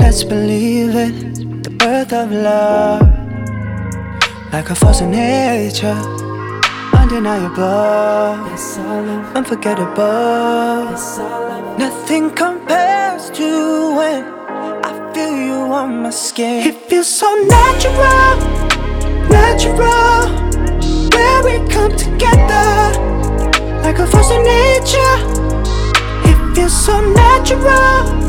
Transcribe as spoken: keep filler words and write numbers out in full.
Let's believe it, the birth of love, like a force of nature, undeniable, unforgettable. Nothing compares to when I feel you on my skin. It feels so natural, natural, where we come together, like a force of nature. It feels so natural,